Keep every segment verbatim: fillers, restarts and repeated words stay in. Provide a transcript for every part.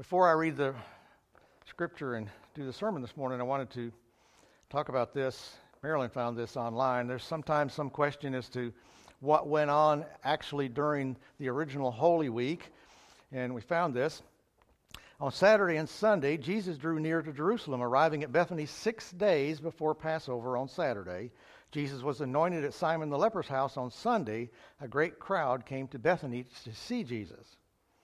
Before I read the scripture and do the sermon this morning, I wanted to talk about this. Marilyn found this online. There's sometimes some question as to what went on actually during the original Holy Week, and we found this. On Saturday and Sunday, Jesus drew near to Jerusalem, arriving at Bethany six days before Passover on Saturday. Jesus was anointed at Simon the leper's house on Sunday. A great crowd came to Bethany to see Jesus.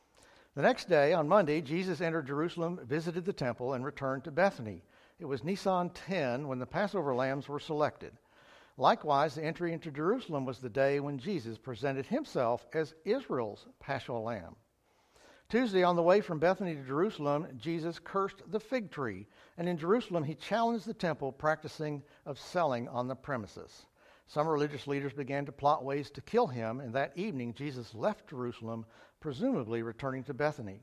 The next day, on Monday, Jesus entered Jerusalem, visited the temple, and returned to Bethany. It was Nisan ten when the Passover lambs were selected. Likewise, the entry into Jerusalem was the day when Jesus presented himself as Israel's Paschal lamb. Tuesday, on the way from Bethany to Jerusalem, Jesus cursed the fig tree, and in Jerusalem he challenged the temple practicing of selling on the premises. Some religious leaders began to plot ways to kill him, and that evening Jesus left Jerusalem, presumably returning to Bethany.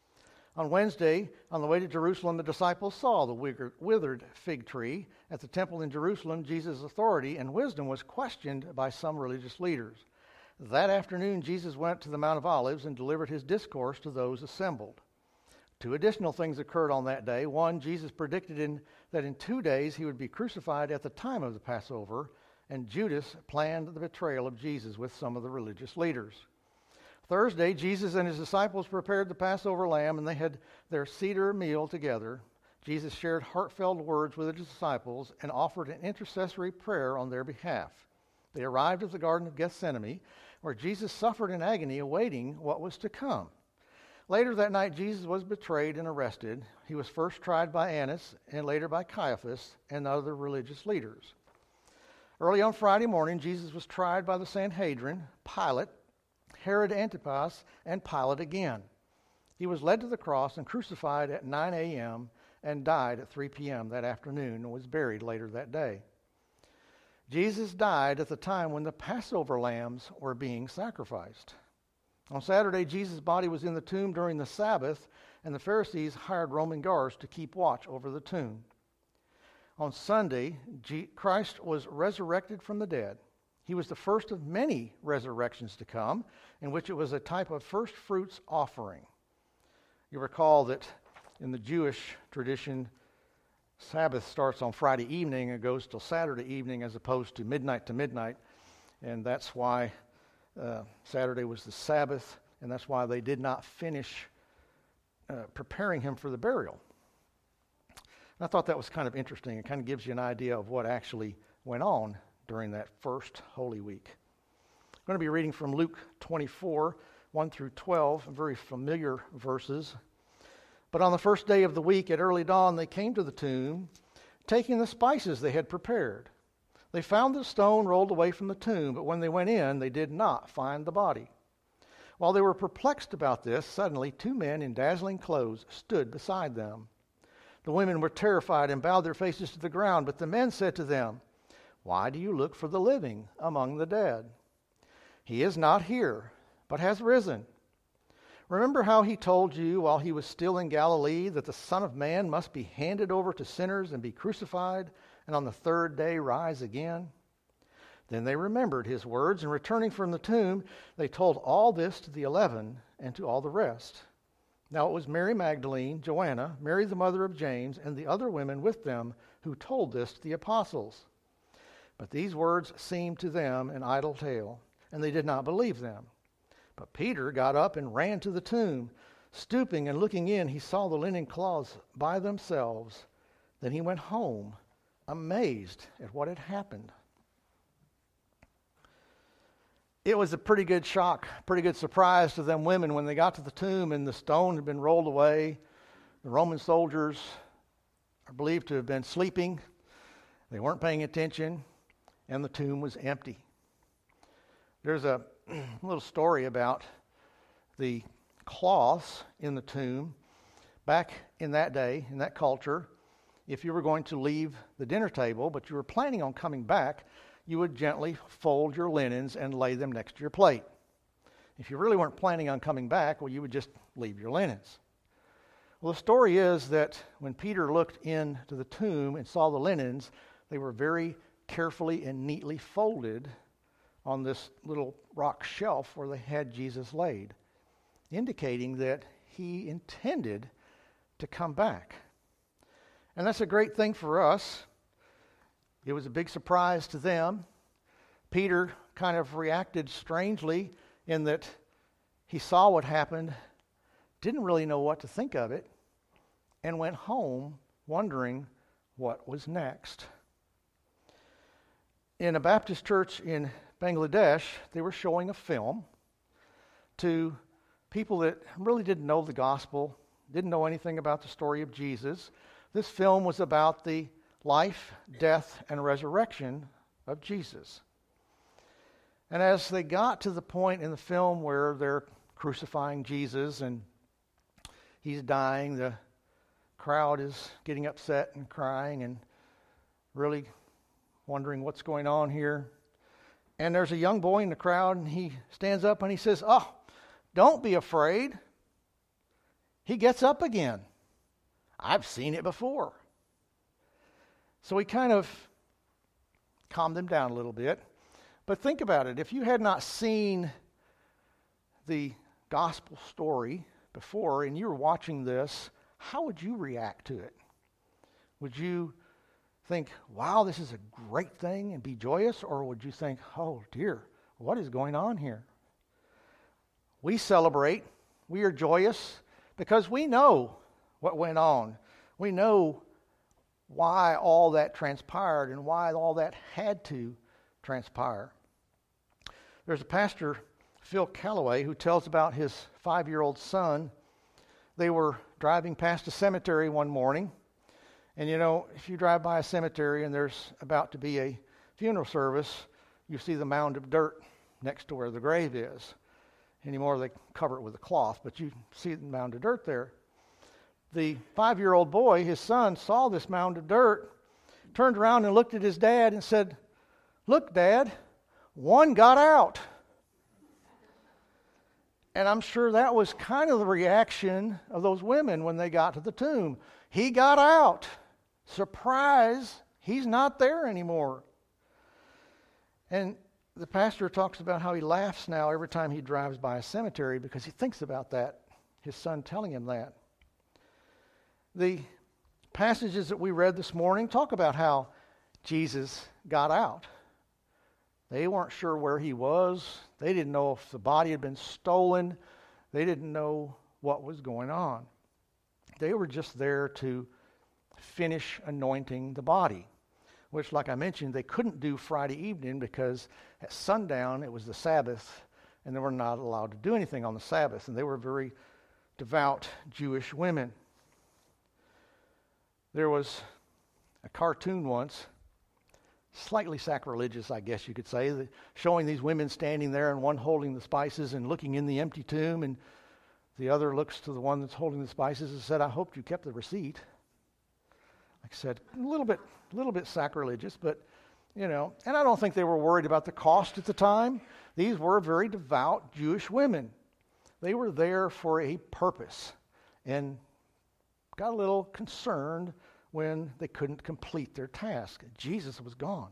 On Wednesday, on the way to Jerusalem, the disciples saw the withered fig tree. At the temple in Jerusalem, Jesus' authority and wisdom was questioned by some religious leaders. That afternoon, Jesus went to the Mount of Olives and delivered his discourse to those assembled. Two additional things occurred on that day. One, Jesus predicted in, that in two days he would be crucified at the time of the Passover, and Judas planned the betrayal of Jesus with some of the religious leaders. Thursday, Jesus and his disciples prepared the Passover lamb, and they had their Seder meal together. Jesus shared heartfelt words with his disciples and offered an intercessory prayer on their behalf. They arrived at the Garden of Gethsemane, where Jesus suffered in agony, awaiting what was to come. Later that night, Jesus was betrayed and arrested. He was first tried by Annas and later by Caiaphas and other religious leaders. Early on Friday morning, Jesus was tried by the Sanhedrin, Pilate, Herod Antipas, and Pilate again. He was led to the cross and crucified at nine a.m. and died at three p.m. that afternoon and was buried later that day. Jesus died at the time when the Passover lambs were being sacrificed. On Saturday, Jesus' body was in the tomb during the Sabbath, and the Pharisees hired Roman guards to keep watch over the tomb. On Sunday, G- Christ was resurrected from the dead. He was the first of many resurrections to come, in which it was a type of first fruits offering. You recall that in the Jewish tradition, Sabbath starts on Friday evening and goes till Saturday evening as opposed to midnight to midnight, and that's why uh, Saturday was the Sabbath, and that's why they did not finish uh, preparing him for the burial. And I thought that was kind of interesting. It kind of gives you an idea of what actually went on during that first Holy Week. I'm going to be reading from Luke twenty-four, one through twelve, very familiar verses. But on the first day of the week at early dawn, they came to the tomb, taking the spices they had prepared. They found the stone rolled away from the tomb, but when they went in, they did not find the body. While they were perplexed about this, suddenly two men in dazzling clothes stood beside them. The women were terrified and bowed their faces to the ground, but the men said to them, "Why do you look for the living among the dead? He is not here, but has risen. Remember how he told you while he was still in Galilee that the Son of Man must be handed over to sinners and be crucified, and on the third day rise again?" Then they remembered his words, and returning from the tomb, they told all this to the eleven and to all the rest. Now it was Mary Magdalene, Joanna, Mary the mother of James, and the other women with them who told this to the apostles. But these words seemed to them an idle tale, and they did not believe them. But Peter got up and ran to the tomb. Stooping and looking in, he saw the linen cloths by themselves. Then he went home, amazed at what had happened. It was a pretty good shock, pretty good surprise to them women when they got to the tomb and the stone had been rolled away. The Roman soldiers are believed to have been sleeping. They weren't paying attention, and the tomb was empty. There's a little story about the cloths in the tomb. Back in that day, in that culture, if you were going to leave the dinner table, but you were planning on coming back, you would gently fold your linens and lay them next to your plate. If you really weren't planning on coming back, well, you would just leave your linens. Well, the story is that when Peter looked into the tomb and saw the linens, they were very carefully and neatly folded on this little rock shelf where they had Jesus laid, indicating that he intended to come back. And that's a great thing for us. It was a big surprise to them. Peter kind of reacted strangely in that he saw what happened, didn't really know what to think of it, and went home wondering what was next. In a Baptist church in Bangladesh, they were showing a film to people that really didn't know the gospel, didn't know anything about the story of Jesus. This film was about the life, death, and resurrection of Jesus. And as they got to the point in the film where they're crucifying Jesus and he's dying, the crowd is getting upset and crying and really wondering what's going on here. And there's a young boy in the crowd, and he stands up and he says, "Oh, don't be afraid." He gets up again. I've seen it before. So he kind of calmed them down a little bit. But think about it. If you had not seen the gospel story before and you were watching this, how would you react to it? Would you think, wow, this is a great thing and be joyous? Or would you think, oh dear, what is going on here? We celebrate. We are joyous because we know what went on. We know why all that transpired and why all that had to transpire. There's a pastor, Phil Callaway, who tells about his five-year-old son. They were driving past a cemetery one morning. And you know, if you drive by a cemetery and there's about to be a funeral service, you see the mound of dirt next to where the grave is. Anymore, they cover it with a cloth, but you see the mound of dirt there. The five-year-old boy, his son, saw this mound of dirt, turned around and looked at his dad and said, "Look, Dad, one got out." And I'm sure that was kind of the reaction of those women when they got to the tomb. He got out. Surprise, he's not there anymore. And the pastor talks about how he laughs now every time he drives by a cemetery because he thinks about that, his son telling him that. The passages that we read this morning talk about how Jesus got out. They weren't sure where he was. They didn't know if the body had been stolen. They didn't know what was going on. They were just there to finish anointing the body, which, like I mentioned, they couldn't do Friday evening because at sundown it was the Sabbath, and they were not allowed to do anything on the Sabbath, and they were very devout Jewish women. There was a cartoon once, slightly sacrilegious, I guess you could say, showing these women standing there and one holding the spices and looking in the empty tomb, and the other looks to the one that's holding the spices and said, "I hoped you kept the receipt." Like I said, a little bit, a little bit sacrilegious, but, you know, and I don't think they were worried about the cost at the time. These were very devout Jewish women. They were there for a purpose and got a little concerned when they couldn't complete their task. Jesus was gone.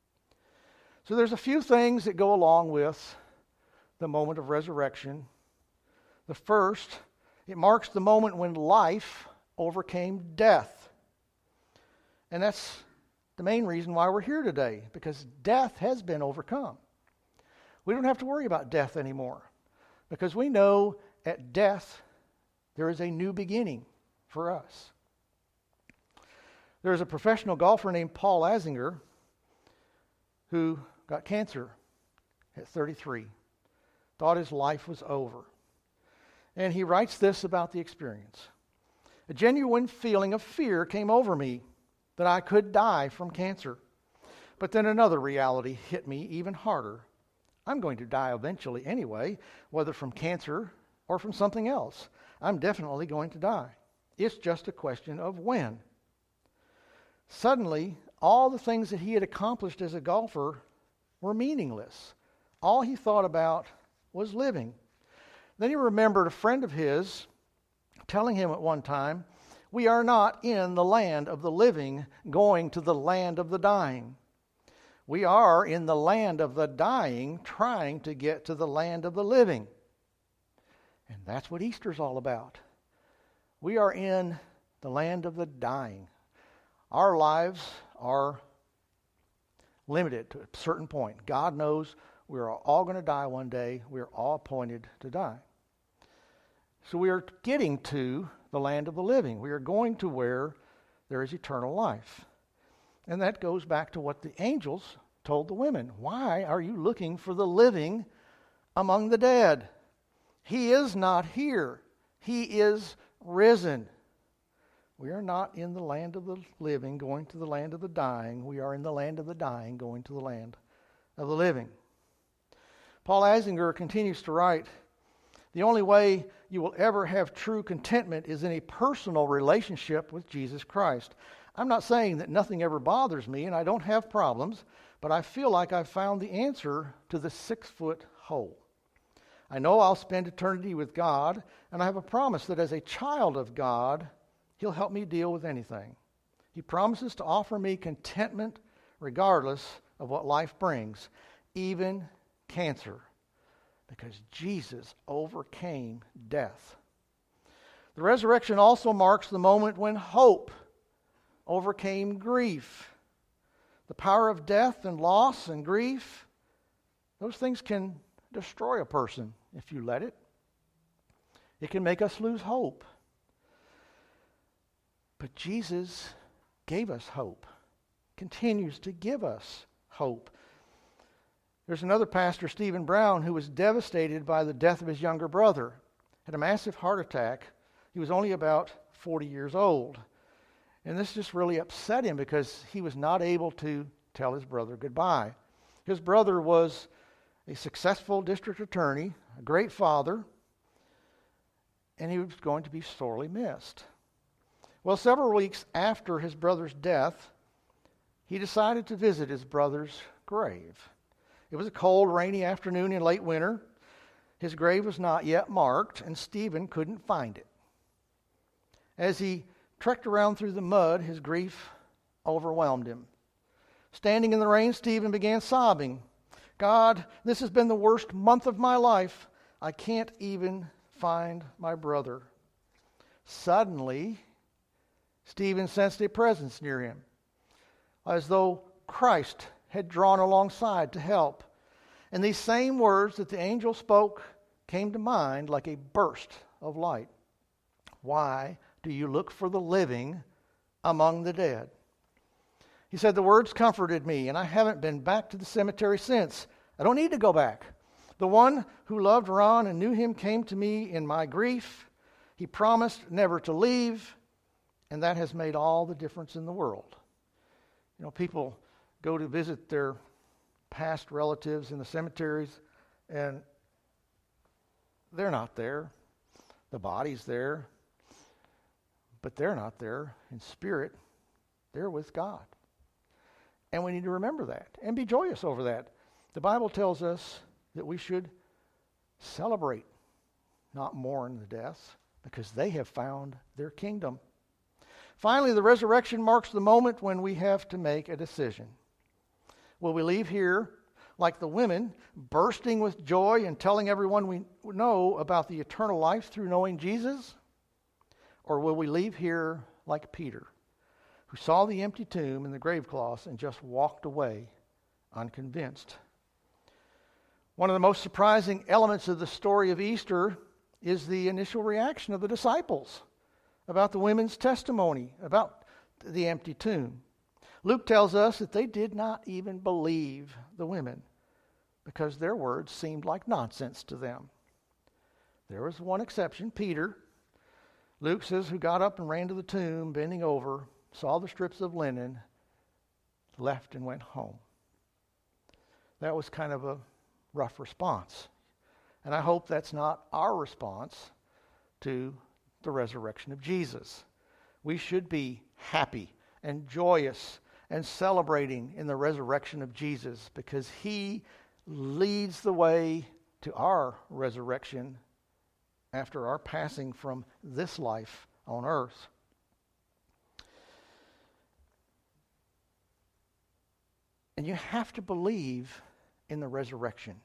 So there's a few things that go along with the moment of resurrection. The first, it marks the moment when life overcame death. And that's the main reason why we're here today, because death has been overcome. We don't have to worry about death anymore, because we know at death there is a new beginning for us. There's a professional golfer named Paul Azinger who got cancer at thirty-three, thought his life was over. And he writes this about the experience. "A genuine feeling of fear came over me that I could die from cancer. But then another reality hit me even harder. I'm going to die eventually anyway, whether from cancer or from something else. I'm definitely going to die. It's just a question of when." Suddenly, all the things that he had accomplished as a golfer were meaningless. All he thought about was living. Then he remembered a friend of his telling him at one time, "We are not in the land of the living going to the land of the dying. We are in the land of the dying trying to get to the land of the living." And that's what Easter's all about. We are in the land of the dying. Our lives are limited to a certain point. God knows we're all going to die one day. We're all appointed to die. So we are getting to the land of the living. We are going to where there is eternal life. And that goes back to what the angels told the women. Why are you looking for the living among the dead? He is not here. He is risen. We are not in the land of the living going to the land of the dying. We are in the land of the dying going to the land of the living. Paul Asinger continues to write, the only way you will ever have true contentment is in a personal relationship with Jesus Christ. I'm not saying that nothing ever bothers me and I don't have problems, but I feel like I've found the answer to the six-foot hole. I know I'll spend eternity with God, and I have a promise that as a child of God, He'll help me deal with anything. He promises to offer me contentment regardless of what life brings, even cancer, because Jesus overcame death. The resurrection also marks the moment when hope overcame grief. The power of death and loss and grief, those things can destroy a person if you let it. It can make us lose hope. But Jesus gave us hope, continues to give us hope. There's another pastor, Stephen Brown, who was devastated by the death of his younger brother. Had a massive heart attack. He was only about forty years old. And this just really upset him because he was not able to tell his brother goodbye. His brother was a successful district attorney, a great father, and he was going to be sorely missed. Well, several weeks after his brother's death, he decided to visit his brother's grave. It was a cold, rainy afternoon in late winter. His grave was not yet marked, and Stephen couldn't find it. As he trekked around through the mud, his grief overwhelmed him. Standing in the rain, Stephen began sobbing. God, this has been the worst month of my life. I can't even find my brother. Suddenly, Stephen sensed a presence near him, as though Christ had drawn alongside to help. And these same words that the angel spoke came to mind like a burst of light. Why do you look for the living among the dead? He said, the words comforted me, and I haven't been back to the cemetery since. I don't need to go back. The one who loved Ron and knew him came to me in my grief. He promised never to leave, and that has made all the difference in the world. You know, people go to visit their past relatives in the cemeteries, and they're not there. The body's there, but they're not there in spirit. They're with God. And we need to remember that and be joyous over that. The Bible tells us that we should celebrate, not mourn the deaths, because they have found their kingdom. Finally, the resurrection marks the moment when we have to make a decision. Will we leave here like the women, bursting with joy and telling everyone we know about the eternal life through knowing Jesus? Or will we leave here like Peter, who saw the empty tomb and the grave cloths and just walked away unconvinced? One of the most surprising elements of the story of Easter is the initial reaction of the disciples about the women's testimony about the empty tomb. Luke tells us that they did not even believe the women because their words seemed like nonsense to them. There was one exception, Peter. Luke says, who got up and ran to the tomb, bending over, saw the strips of linen, left and went home. That was kind of a rough response. And I hope that's not our response to the resurrection of Jesus. We should be happy and joyous and celebrating in the resurrection of Jesus because He leads the way to our resurrection after our passing from this life on earth. And you have to believe in the resurrection.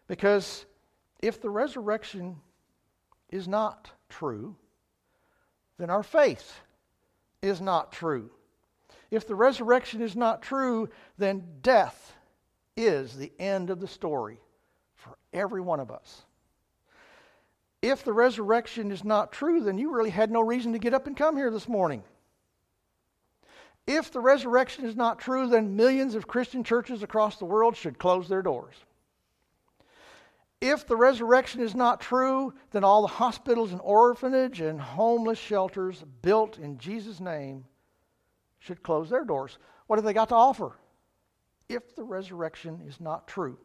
Because if the resurrection is not true, then our faith is not true. If the resurrection is not true, then death is the end of the story for every one of us. If the resurrection is not true, then you really had no reason to get up and come here this morning. If the resurrection is not true, then millions of Christian churches across the world should close their doors. If the resurrection is not true, then all the hospitals and orphanage and homeless shelters built in Jesus' name should close their doors. What have they got to offer if the resurrection is not true?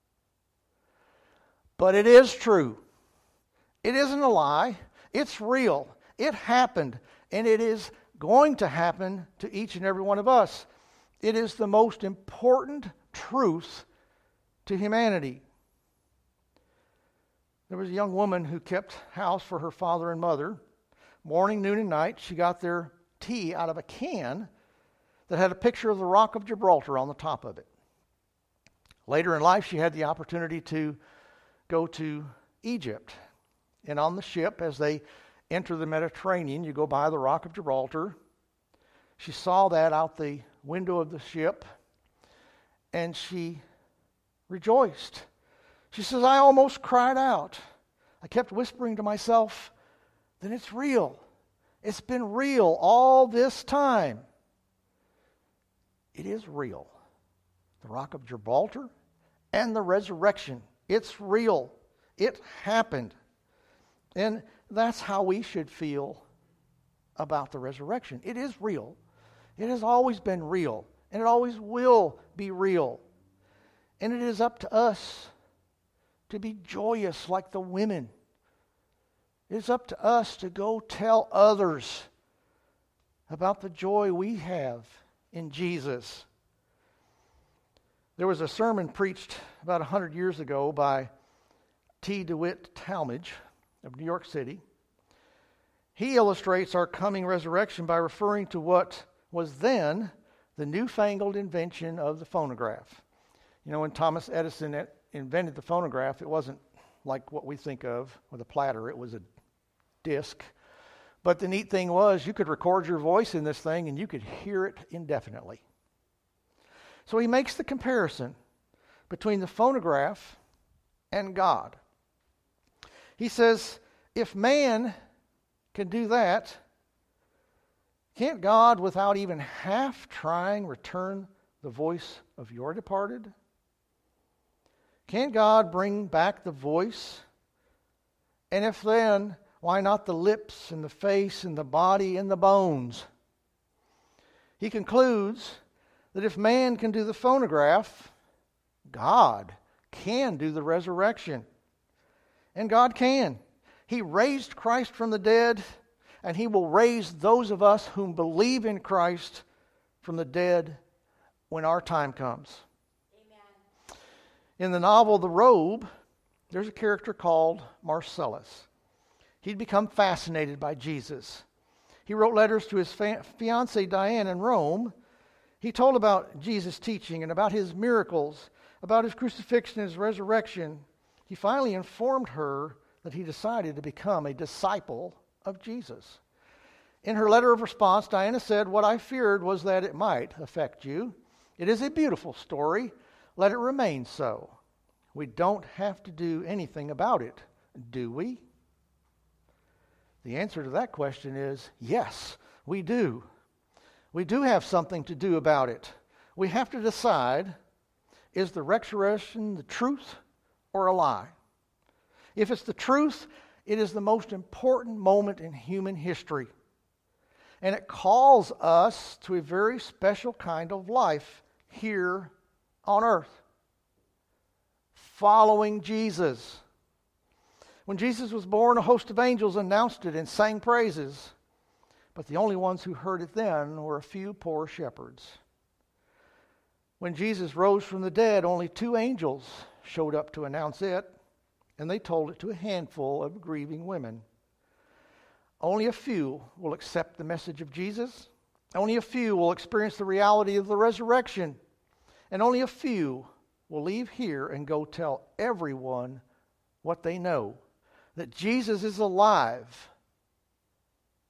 But it is true. It isn't a lie. It's real. It happened, and it is going to happen to each and every one of us. It is the most important truth to humanity. There was a young woman who kept house for her father and mother. Morning, noon, and night, she got their tea out of a can that had a picture of the Rock of Gibraltar on the top of it. Later in life, she had the opportunity to go to Egypt. And on the ship, as they enter the Mediterranean, you go by the Rock of Gibraltar. She saw that out the window of the ship, and she rejoiced. She says, I almost cried out. I kept whispering to myself, then it's real. It's been real all this time. It is real. The Rock of Gibraltar and the resurrection. It's real. It happened. And that's how we should feel about the resurrection. It is real. It has always been real. And it always will be real. And it is up to us to be joyous like the women. It is up to us to go tell others about the joy we have in Jesus. There was a sermon preached about one hundred years ago by T. DeWitt Talmage of New York City. He illustrates our coming resurrection by referring to what was then the newfangled invention of the phonograph. You know, when Thomas Edison invented the phonograph, it wasn't like what we think of with a platter. It was a disc. But the neat thing was you could record your voice in this thing and you could hear it indefinitely. So he makes the comparison between the phonograph and God. He says, if man can do that, can't God, without even half trying, return the voice of your departed? Can't God bring back the voice? And if then, why not the lips and the face and the body and the bones? He concludes that if man can do the phonograph, God can do the resurrection. And God can. He raised Christ from the dead, and He will raise those of us whom believe in Christ from the dead when our time comes. Amen. In the novel The Robe, there's a character called Marcellus. He'd become fascinated by Jesus. He wrote letters to his fa- fiancée Diane in Rome. He told about Jesus' teaching and about His miracles, about His crucifixion and His resurrection. He finally informed her that he decided to become a disciple of Jesus. In her letter of response, Diana said, what I feared was that it might affect you. It is a beautiful story. Let it remain so. We don't have to do anything about it, do we? The answer to that question is yes, we do. We do have something to do about it. We have to decide, is the resurrection the truth or a lie? If it's the truth, it is the most important moment in human history. And it calls us to a very special kind of life here on earth. Following Jesus. When Jesus was born, a host of angels announced it and sang praises. But the only ones who heard it then were a few poor shepherds. When Jesus rose from the dead, only two angels showed up to announce it, and they told it to a handful of grieving women. Only a few will accept the message of Jesus. Only a few will experience the reality of the resurrection. And only a few will leave here and go tell everyone what they know, that Jesus is alive